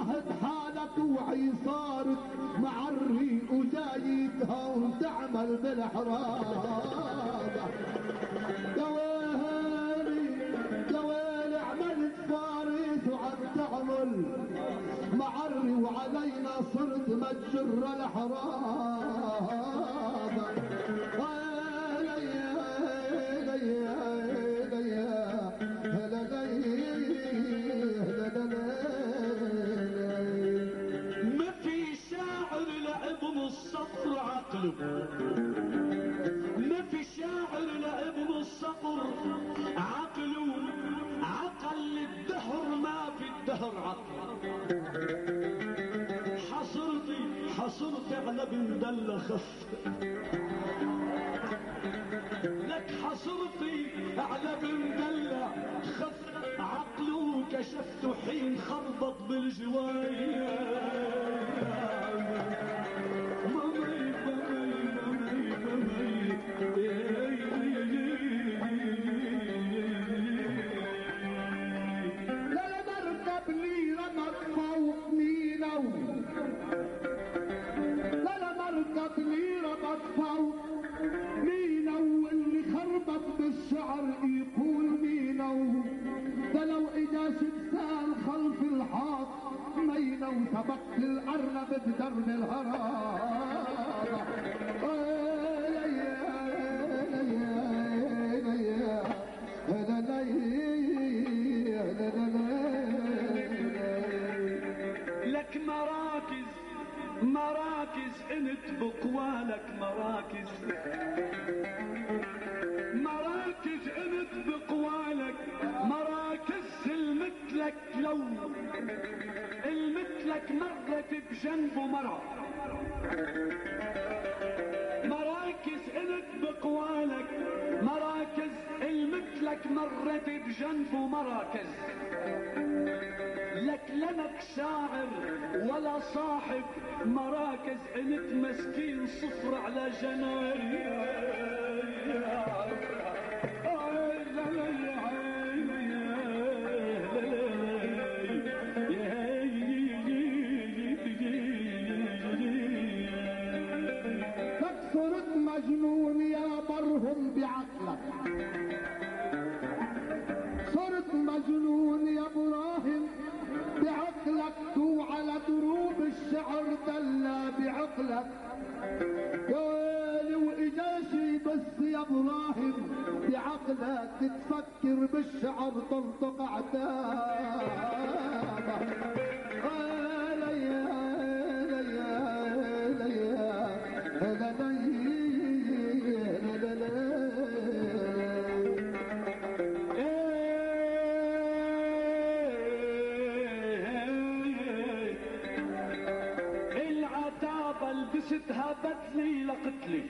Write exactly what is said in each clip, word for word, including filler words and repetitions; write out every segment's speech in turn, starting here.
شاهد حالك وعي صارت معري وجايتها وتعمل بالحرام. يا ويلي يا ويلي عملت فارس وعم تعمل معري وعلينا صرت متجر الحرام. ما في شاعر لابن الصقر عقله، ما في شاعر لابن الصقر عقله، عقل الدهر ما في الدهر عقل. حصرتي حصرتي على بن دلة خف لك، حصرتي على بن دلة خف عقله، كشفت حين خربط بالجوايا. ممي ممي ممي ممي لا لا مركب لي رمت فوق مينو، لا لا مركب لي رمت فوق مينو، واللي خربط بالشعر يقول مينو، ده لو اجا شمسان خلف الحاط مينو، سبقت الارنب بدرب الهرام. لك مراكز مراكز انت بقوالك، مراكز مراكز انت بقوالك، مراكز المثلك لو المثلك مرت بجنبه مرة. مراكز انت بقوالك، مراكز المثلك مرت بجنبه مراكز. لك لنك شاعر ولا صاحب مراكز، انت مسكين صفر على جناري. لك صرت مجنون يا برهم بعقلك، صرت مجنون يا ابراهيم بعقلك، تو على دروب الشعر دلا بعقلك. يا ويلي واجاشي بس يا ابراهيم بعقلك، تفكر بالشعر تنطق عتابك. لبستها بدلي لقتلي،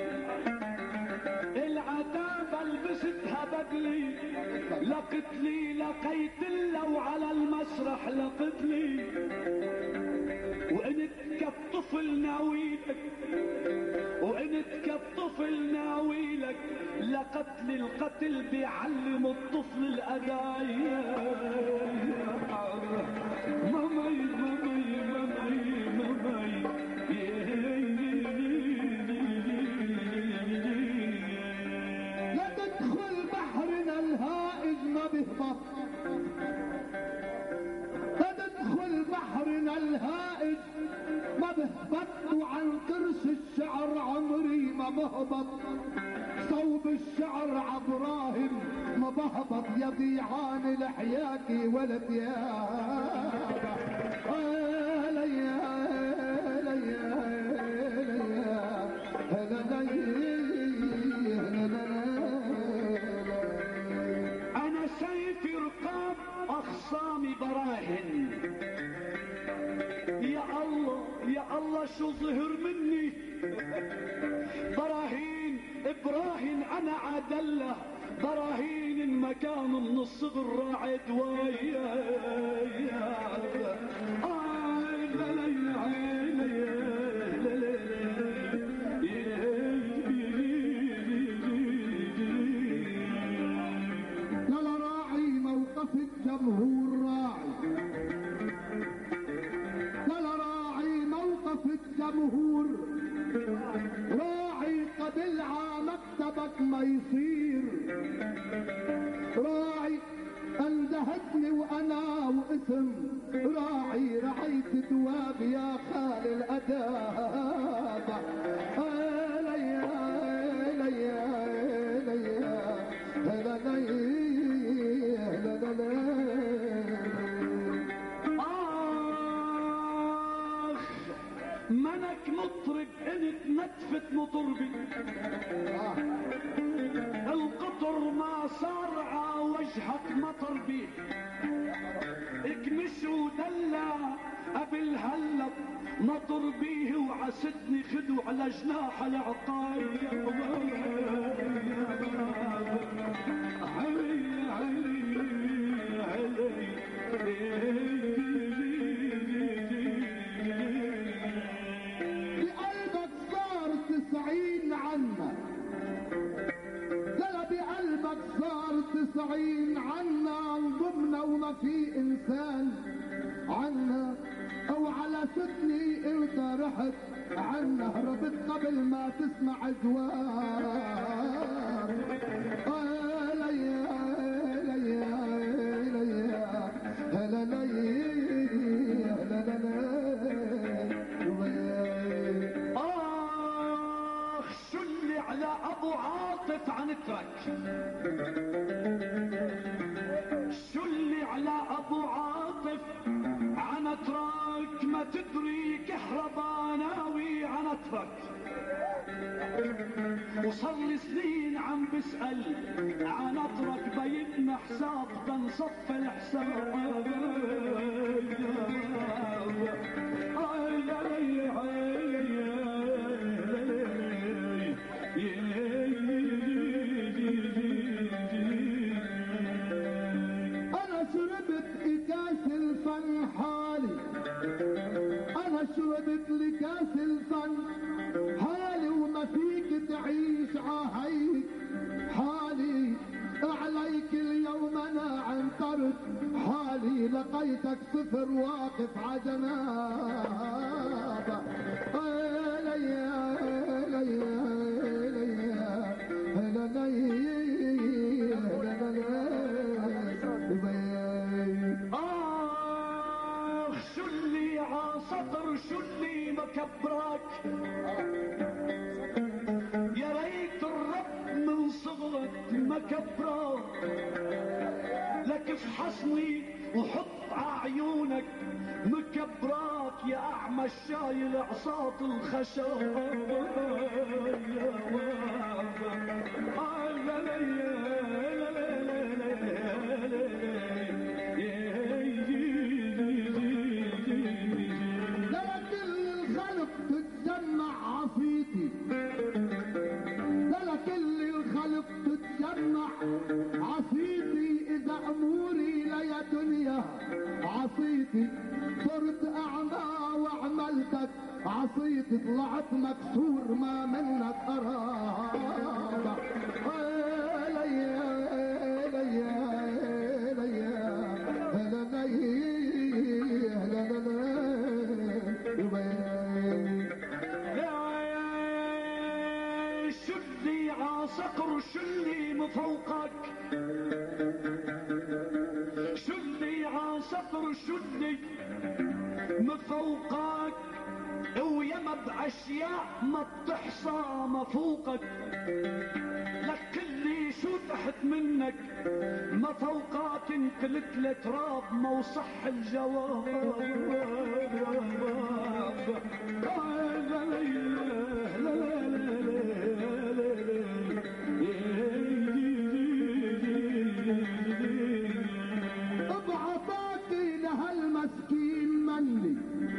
العتابة لبستها بدلي لقتلي، لقيت لو على المسرح لقتلي، وانت كالطفل ناويلك، وانت كالطفل ناويلك، لقتل القتل بيعلم الطفل الأداية. مامي مامي مامي مامي لا تدخل بحرنا الهائج ما بهبط، لا تدخل بحرنا الهائج ما بهبط، وعن كرس الشعر عمري ما بهبط، صوب الشعر عبراهيم ما بهبط، يضيعان لحياكي ولا ثيابك. انا سيفي رقاب اخصامي براهن، يا الله يا الله شو ظهر مني براهين، ابراهيم انا عدله، براهين مكان من الصغر راعد ويا لا لا راعي موقف الجمهور راعي، مهور، راعي قبل ع مكتبك ما يصير، راعي اندهتني وانا واسم راعي رعيت دواب يا خال الاداب. هليا هليا هليا هليا آخ منك مطرب انت نتفت مطربي، القطر ما صار ع وجهك مطر بيه، اكمش ودلع قبل هلا مطر بيه وعسدني خدو على جناح العقاب. علي علي علي بقلبك صار تسعين عنا، زلا بقلبك صار تسعين عنا، وضمنا وما في انسان عنا، او على ستني انت رحت عنا، هربت قبل ما تسمع جواب. هليا هليا هليا هليا هليا. آخ شو اللي على أبو عاطف عنترك، شو اللي على أبو عاطف عنترك، ما تدري كهرباناوي عنترك، وصار لي سنين عم بسأل عنترك بيدنا حساب تنصف الحساب. انا شربت كاس الفن حالي، انا شربت لكاس الفن حالي، وما فيك تعيش عهيك حالي، عليك اليوم انا عنترت حالي، لقيتك صفر واقف عجناب. هليا هليا هليا هليا. آخ شو اللي عاصطر، شو اللي مكبرك، يا ريت الرب من صغرك مكبرك، لك افحصني وحط ععيونك مكبراك، يا اعمى الشايل عصاة الخشب. لما كل الخلق تتجمع عصيتي، لما كل الخلق تتجمع عصيتي، اذا اموري ليا دنيا عصيتي، صرت اعمى وعملتك عصيتي، طلعت مكسور ما منك قرابة. هليا هليا هليا يا شو اللي عاصقر، شو اللي مفوقك، شو اللي عاصقر، شو اللي مفوقك، ويما باشياء ما بتحصى مفوقك، لك اللي شو تحت منك ما فوقك، انقلت لتراب ما وصح الجواب. بعطاكي لهالمسكين مني،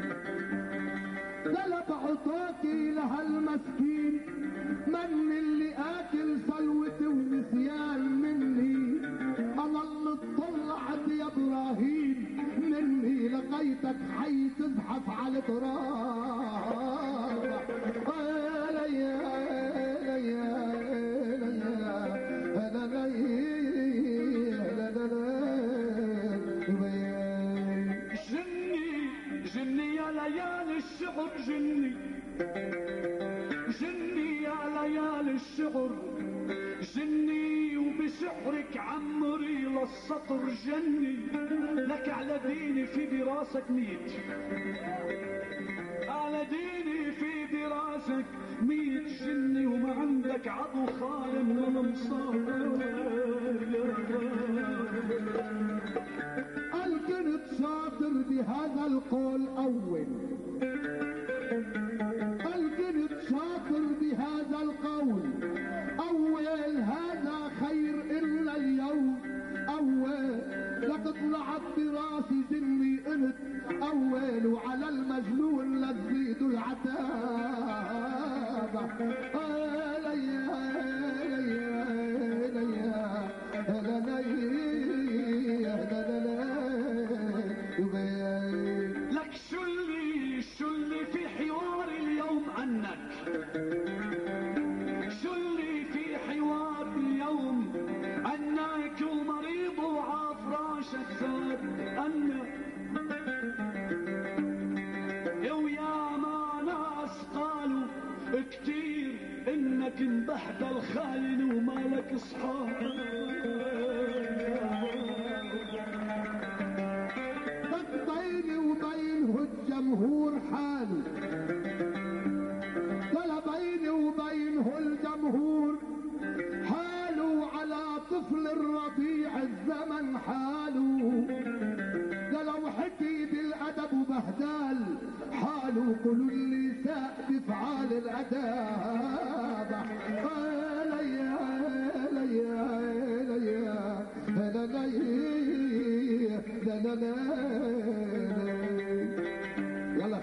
دلب عطاكي لهالمسكين من اللي اكل صلوتي ونسيان مني، انا اللي طلعت يا ابراهيم مني، لقيتك حي تزحف على تراب. هليا هليا جني جني يا ليالي الشعب جني، جني يا ليالي الشعر جني وبسحرك عمري للسطر جني لك على ديني في دراسك ميت على ديني في دراسك ميت جني وما عندك عضو خالي من المصاب قال كنت شاطر بهذا القول اول قال كنت شاطر بهذا القول اول هذا خير الا اليوم اول لقد طلعت براسي جني انت اول وعلى المجنون لتزيد العتاب لك شو اللي شو اللي في حوار اليوم عنك شو اللي في حوار اليوم عنك ومريض وعافراشك زاد عنك ويا ما ناس قالوا كتير انك انبهدل خاين ومالك اصحاب بيني وبينه الجمهور حاله قال بيني وبينه الجمهور حاله على طفل الرضيع الزمن حاله قالوا حكي بالادب وبهدال حاله قولوا اللي ساء بفعال الاداب قال يا ليا ليا لا لا لا لا يلا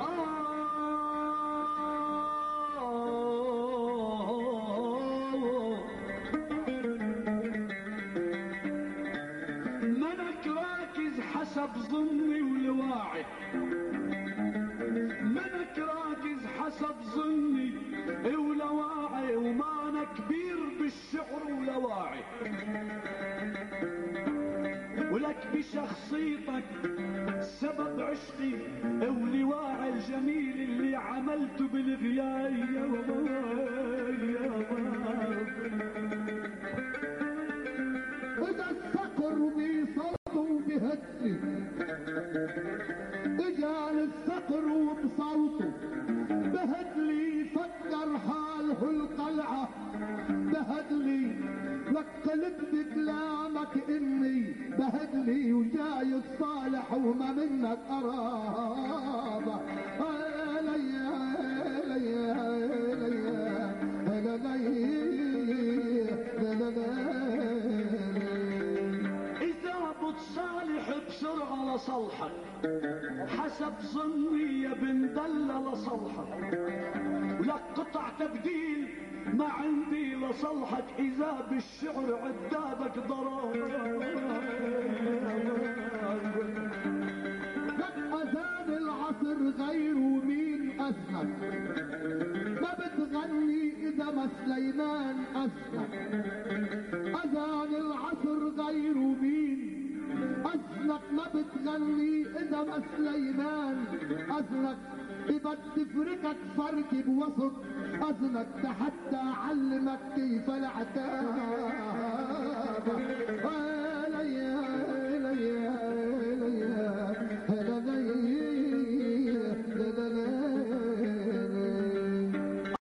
منك راكز حسب ظني ولواعي منك راكز حسب ظني ولواعي ومعنى كبير بالشعر ولواعي ولك بشخصيتك سبب عشقي ولواعي الجميل اللي عملته بالغياء يا اذا الصقر بصوته بهدي اجال الصقر وبصوته بهدلي فكر حاله القلعة بهدلي وقلت بكلامك اني بهدلي وجاي الصالح وما منك قرابة ليا ليا ليا اذا بتصالح بسرعة لصلحك حسب ظني يا بن دلة لصلحك ولك قطع تبديل ما عندي لصلحك اذا بالشعر عذابك ضرر لك اذان العصر غير مين اسمك ما بتغني اذا ما سليمان اسمك اذان العصر غير مين اذنك ما بتغني اذا ما سليمان اذنك بدي تفركك فرق بوسط اذنك حتى اعلمك كيف العتاب